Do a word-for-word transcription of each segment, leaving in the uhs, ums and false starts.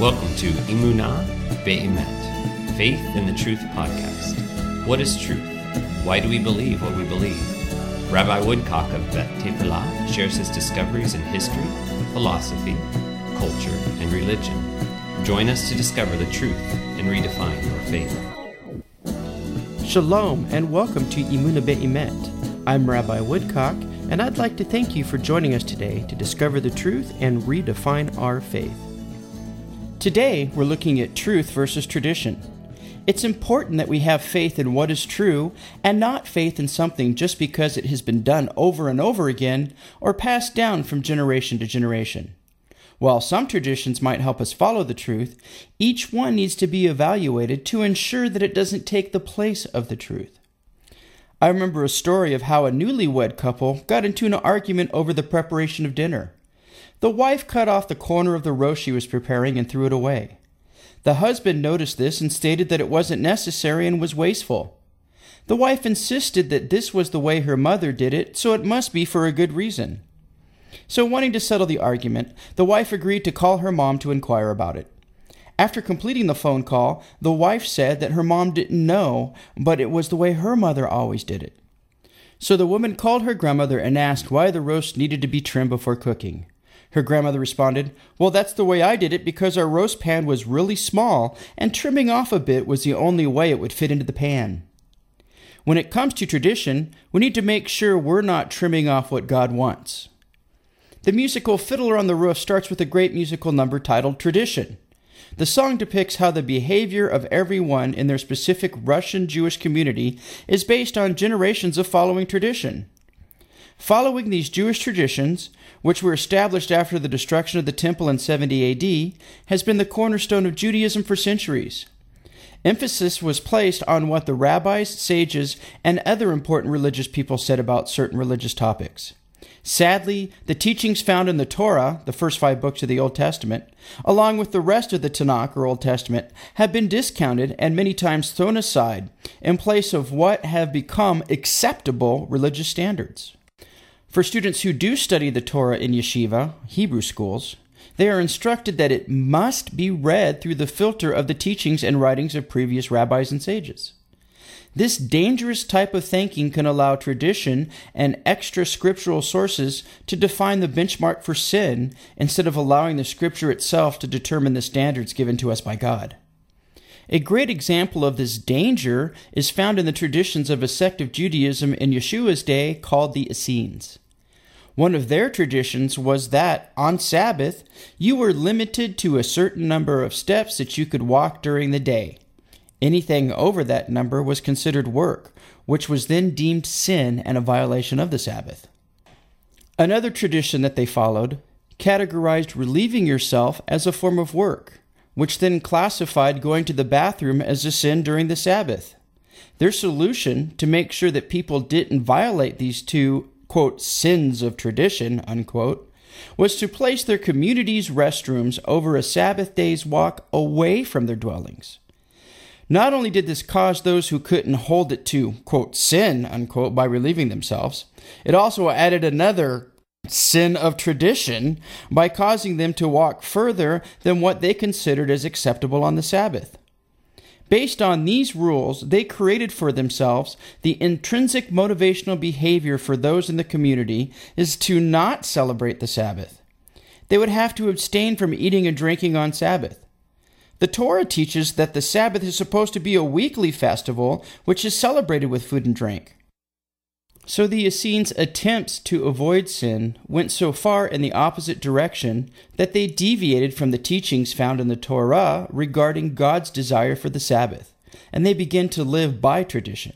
Welcome to Emunah Be'emet, Faith in the Truth podcast. What is truth? Why do we believe what we believe? Rabbi Woodcock of Beth Tefillah shares his discoveries in history, philosophy, culture, and religion. Join us to discover the truth and redefine your faith. Shalom and welcome to Emunah Be'emet. I'm Rabbi Woodcock, and I'd like to thank you for joining us today to discover the truth and redefine our faith. Today, we're looking at truth versus tradition. It's important that we have faith in what is true and not faith in something just because it has been done over and over again or passed down from generation to generation. While some traditions might help us follow the truth, each one needs to be evaluated to ensure that it doesn't take the place of the truth. I remember a story of how a newlywed couple got into an argument over the preparation of dinner. The wife cut off the corner of the roast she was preparing and threw it away. The husband noticed this and stated that it wasn't necessary and was wasteful. The wife insisted that this was the way her mother did it, so it must be for a good reason. So wanting to settle the argument, the wife agreed to call her mom to inquire about it. After completing the phone call, the wife said that her mom didn't know, but it was the way her mother always did it. So the woman called her grandmother and asked why the roast needed to be trimmed before cooking. Her grandmother responded, "Well, that's the way I did it because our roast pan was really small, and trimming off a bit was the only way it would fit into the pan." When it comes to tradition, we need to make sure we're not trimming off what God wants. The musical Fiddler on the Roof starts with a great musical number titled Tradition. The song depicts how the behavior of everyone in their specific Russian Jewish community is based on generations of following tradition. Following these Jewish traditions, which were established after the destruction of the temple in seventy A D, has been the cornerstone of Judaism for centuries. Emphasis was placed on what the rabbis, sages, and other important religious people said about certain religious topics. Sadly, the teachings found in the Torah, the first five books of the Old Testament, along with the rest of the Tanakh or Old Testament, have been discounted and many times thrown aside in place of what have become acceptable religious standards. For students who do study the Torah in yeshiva, Hebrew schools, they are instructed that it must be read through the filter of the teachings and writings of previous rabbis and sages. This dangerous type of thinking can allow tradition and extra scriptural sources to define the benchmark for sin instead of allowing the scripture itself to determine the standards given to us by God. A great example of this danger is found in the traditions of a sect of Judaism in Yeshua's day called the Essenes. One of their traditions was that, on Sabbath, you were limited to a certain number of steps that you could walk during the day. Anything over that number was considered work, which was then deemed sin and a violation of the Sabbath. Another tradition that they followed categorized relieving yourself as a form of work, which then classified going to the bathroom as a sin during the Sabbath. Their solution to make sure that people didn't violate these two, quote, sins of tradition, unquote, was to place their community's restrooms over a Sabbath day's walk away from their dwellings. Not only did this cause those who couldn't hold it to, quote, sin, unquote, by relieving themselves, it also added another sin of tradition by causing them to walk further than what they considered as acceptable on the Sabbath. Based on these rules, they created for themselves the intrinsic motivational behavior for those in the community is to not celebrate the Sabbath. They would have to abstain from eating and drinking on Sabbath. The Torah teaches that the Sabbath is supposed to be a weekly festival, which is celebrated with food and drink. So the Essenes' attempts to avoid sin went so far in the opposite direction that they deviated from the teachings found in the Torah regarding God's desire for the Sabbath, and they began to live by tradition.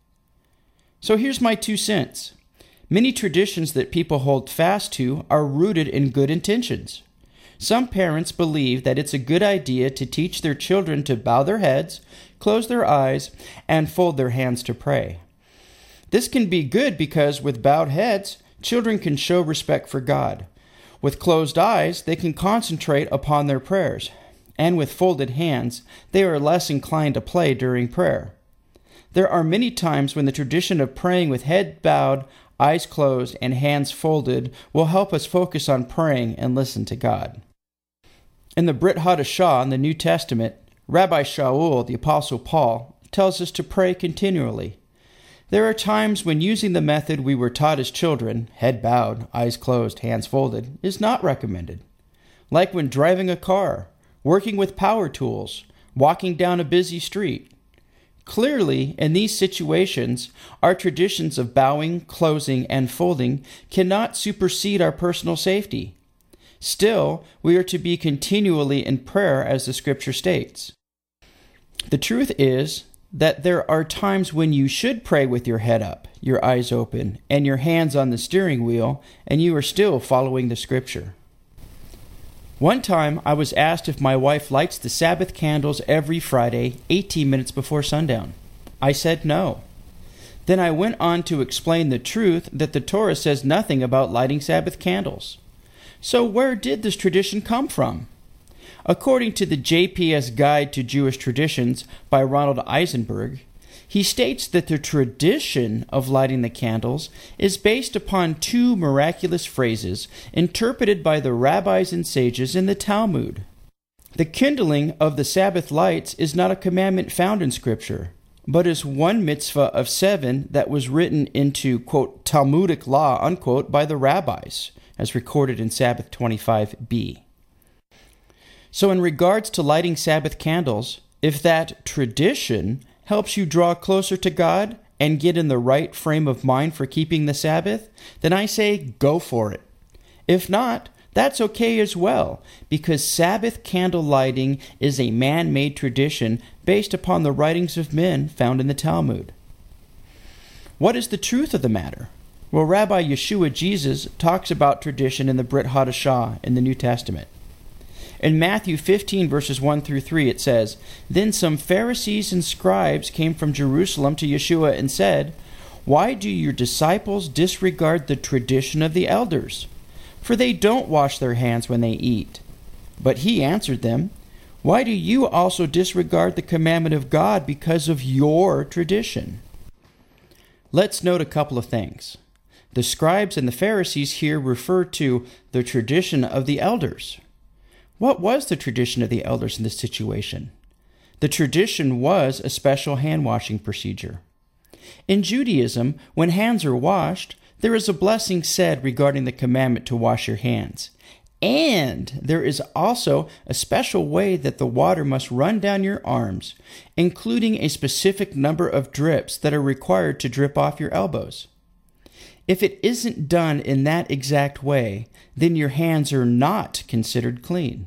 So here's my two cents. Many traditions that people hold fast to are rooted in good intentions. Some parents believe that it's a good idea to teach their children to bow their heads, close their eyes, and fold their hands to pray. This can be good because with bowed heads, children can show respect for God. With closed eyes, they can concentrate upon their prayers. And with folded hands, they are less inclined to play during prayer. There are many times when the tradition of praying with head bowed, eyes closed, and hands folded will help us focus on praying and listen to God. In the Brit Hadashah in the New Testament, Rabbi Shaul, the Apostle Paul, tells us to pray continually. There are times when using the method we were taught as children, head bowed, eyes closed, hands folded, is not recommended. Like when driving a car, working with power tools, walking down a busy street. Clearly, in these situations, our traditions of bowing, closing, and folding cannot supersede our personal safety. Still, we are to be continually in prayer as the Scripture states. The truth is that there are times when you should pray with your head up, your eyes open, and your hands on the steering wheel, and you are still following the Scripture. One time, I was asked if my wife lights the Sabbath candles every Friday, eighteen minutes before sundown. I said no. Then I went on to explain the truth that the Torah says nothing about lighting Sabbath candles. So where did this tradition come from? According to the J P S Guide to Jewish Traditions by Ronald Eisenberg, he states that the tradition of lighting the candles is based upon two miraculous phrases interpreted by the rabbis and sages in the Talmud. The kindling of the Sabbath lights is not a commandment found in Scripture, but is one mitzvah of seven that was written into, quote, Talmudic law, unquote, by the rabbis, as recorded in Sabbath twenty-five b. So in regards to lighting Sabbath candles, if that tradition helps you draw closer to God and get in the right frame of mind for keeping the Sabbath, then I say go for it. If not, that's okay as well, because Sabbath candle lighting is a man-made tradition based upon the writings of men found in the Talmud. What is the truth of the matter? Well, Rabbi Yeshua Jesus talks about tradition in the Brit Hadashah in the New Testament. In Matthew fifteen, verses one through three, it says, Then some Pharisees and scribes came from Jerusalem to Yeshua and said, Why do your disciples disregard the tradition of the elders? For they don't wash their hands when they eat. But he answered them, Why do you also disregard the commandment of God because of your tradition? Let's note a couple of things. The scribes and the Pharisees here refer to the tradition of the elders. What was the tradition of the elders in this situation? The tradition was a special hand-washing procedure. In Judaism, when hands are washed, there is a blessing said regarding the commandment to wash your hands. And there is also a special way that the water must run down your arms, including a specific number of drips that are required to drip off your elbows. If it isn't done in that exact way, then your hands are not considered clean.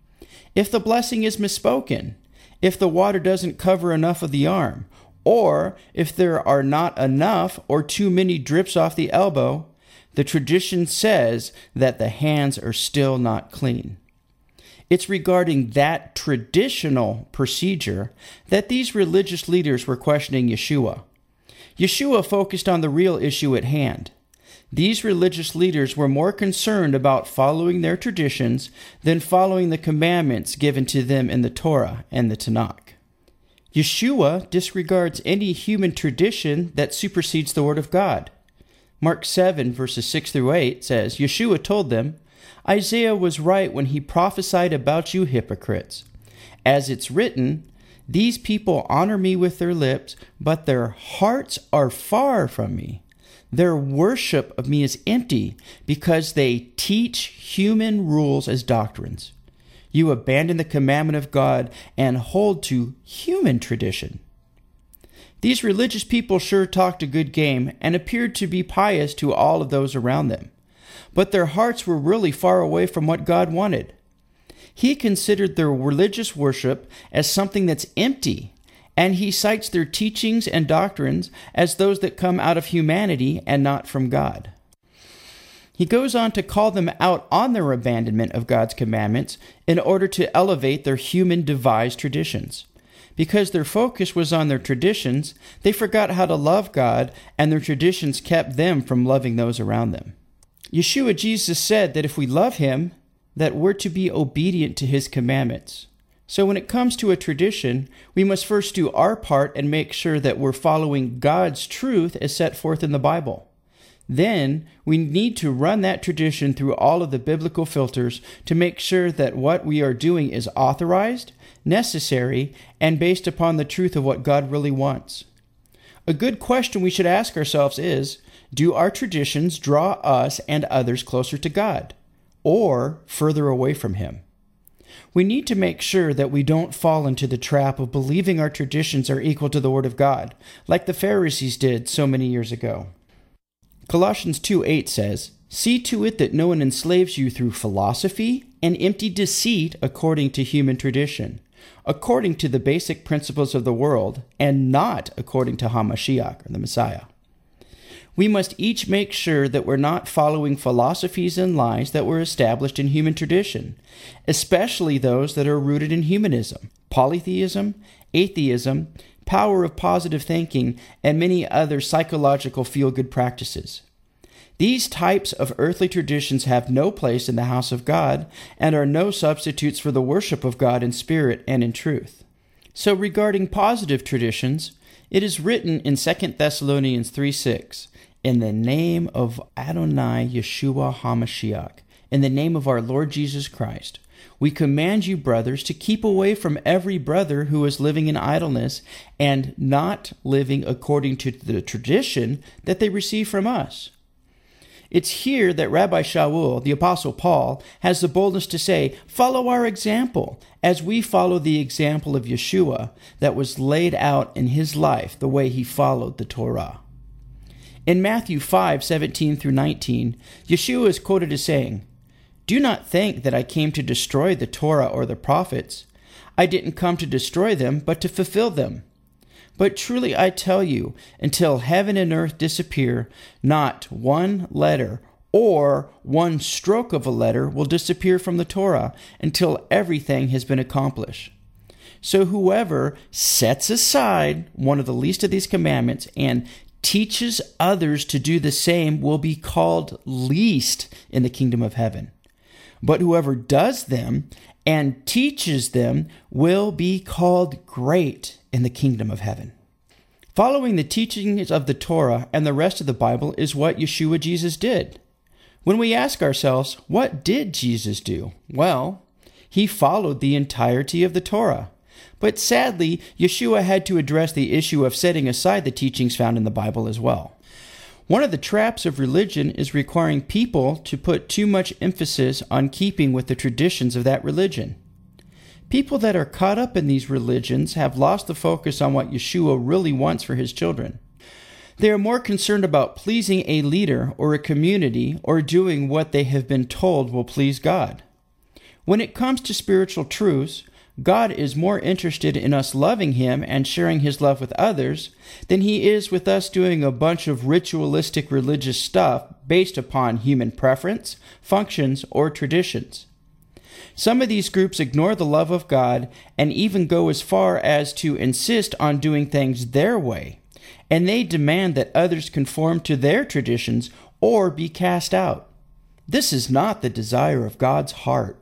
If the blessing is misspoken, if the water doesn't cover enough of the arm, or if there are not enough or too many drips off the elbow, the tradition says that the hands are still not clean. It's regarding that traditional procedure that these religious leaders were questioning Yeshua. Yeshua focused on the real issue at hand. These religious leaders were more concerned about following their traditions than following the commandments given to them in the Torah and the Tanakh. Yeshua disregards any human tradition that supersedes the Word of God. Mark seven, verses six through eight says, Yeshua told them, Isaiah was right when he prophesied about you hypocrites. As it's written, These people honor me with their lips, but their hearts are far from me. Their worship of me is empty because they teach human rules as doctrines. You abandon the commandment of God and hold to human tradition. These religious people sure talked a good game and appeared to be pious to all of those around them, but their hearts were really far away from what God wanted. He considered their religious worship as something that's empty, and he cites their teachings and doctrines as those that come out of humanity and not from God. He goes on to call them out on their abandonment of God's commandments in order to elevate their human-devised traditions. Because their focus was on their traditions, they forgot how to love God, and their traditions kept them from loving those around them. Yeshua Jesus said that if we love him, that we're to be obedient to his commandments. So when it comes to a tradition, we must first do our part and make sure that we're following God's truth as set forth in the Bible. Then we need to run that tradition through all of the biblical filters to make sure that what we are doing is authorized, necessary, and based upon the truth of what God really wants. A good question we should ask ourselves is, do our traditions draw us and others closer to God, or further away from Him? We need to make sure that we don't fall into the trap of believing our traditions are equal to the Word of God, like the Pharisees did so many years ago. Colossians two eight says, "See to it that no one enslaves you through philosophy and empty deceit according to human tradition, according to the basic principles of the world, and not according to HaMashiach, or the Messiah." We must each make sure that we're not following philosophies and lies that were established in human tradition, especially those that are rooted in humanism, polytheism, atheism, power of positive thinking, and many other psychological feel-good practices. These types of earthly traditions have no place in the house of God and are no substitutes for the worship of God in spirit and in truth. So regarding positive traditions, it is written in Second Thessalonians three six, "In the name of Adonai Yeshua HaMashiach, in the name of our Lord Jesus Christ, we command you, brothers, to keep away from every brother who is living in idleness and not living according to the tradition that they receive from us." It's here that Rabbi Shaul, the Apostle Paul, has the boldness to say, "Follow our example, as we follow the example of Yeshua that was laid out in his life, the way he followed the Torah." In Matthew five seventeen through nineteen, Yeshua is quoted as saying, "Do not think that I came to destroy the Torah or the prophets. I didn't come to destroy them, but to fulfill them. But truly I tell you, until heaven and earth disappear, not one letter or one stroke of a letter will disappear from the Torah until everything has been accomplished. So whoever sets aside one of the least of these commandments and teaches others to do the same will be called least in the kingdom of heaven. But whoever does them and teaches them will be called great in the kingdom of heaven." Following the teachings of the Torah and the rest of the Bible is what Yeshua Jesus did. When we ask ourselves, what did Jesus do? Well, he followed the entirety of the Torah. But sadly, Yeshua had to address the issue of setting aside the teachings found in the Bible as well. One of the traps of religion is requiring people to put too much emphasis on keeping with the traditions of that religion. People that are caught up in these religions have lost the focus on what Yeshua really wants for his children. They are more concerned about pleasing a leader or a community or doing what they have been told will please God. When it comes to spiritual truths, God is more interested in us loving Him and sharing His love with others than He is with us doing a bunch of ritualistic religious stuff based upon human preference, functions, or traditions. Some of these groups ignore the love of God and even go as far as to insist on doing things their way, and they demand that others conform to their traditions or be cast out. This is not the desire of God's heart.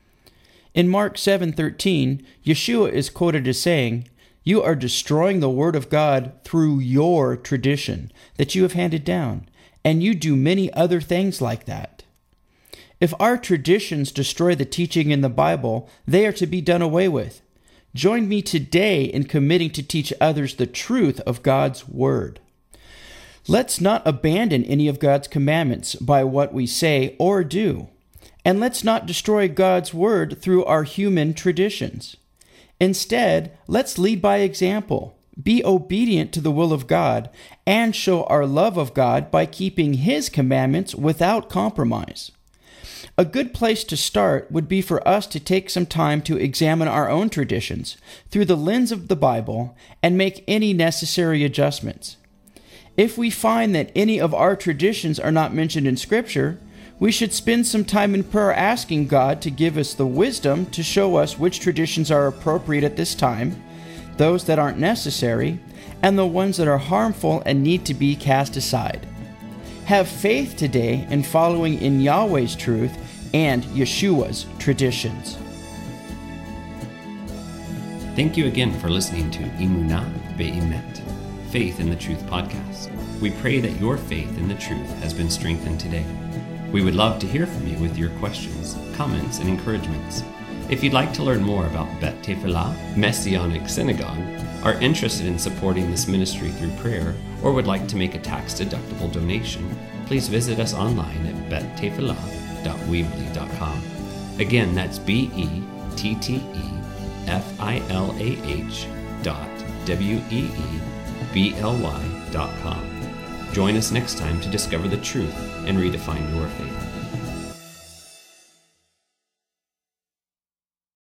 In Mark seven thirteen, Yeshua is quoted as saying, "You are destroying the word of God through your tradition that you have handed down, and you do many other things like that." If our traditions destroy the teaching in the Bible, they are to be done away with. Join me today in committing to teach others the truth of God's Word. Let's not abandon any of God's commandments by what we say or do. And let's not destroy God's Word through our human traditions. Instead, let's lead by example, be obedient to the will of God, and show our love of God by keeping His commandments without compromise. A good place to start would be for us to take some time to examine our own traditions through the lens of the Bible and make any necessary adjustments. If we find that any of our traditions are not mentioned in Scripture, we should spend some time in prayer asking God to give us the wisdom to show us which traditions are appropriate at this time, those that aren't necessary, and the ones that are harmful and need to be cast aside. Have faith today in following in Yahweh's truth and Yeshua's traditions. Thank you again for listening to Emunah Be'emet, Faith in the Truth podcast. We pray that your faith in the truth has been strengthened today. We would love to hear from you with your questions, comments, and encouragements. If you'd like to learn more about Bet Tefillah, Messianic Synagogue, are interested in supporting this ministry through prayer, or would like to make a tax-deductible donation, please visit us online at bet tefillah dot weebly dot com. Again, that's B E T T E F I L A H dot W E E B L Y dot com. Join us next time to discover the truth and redefine your faith.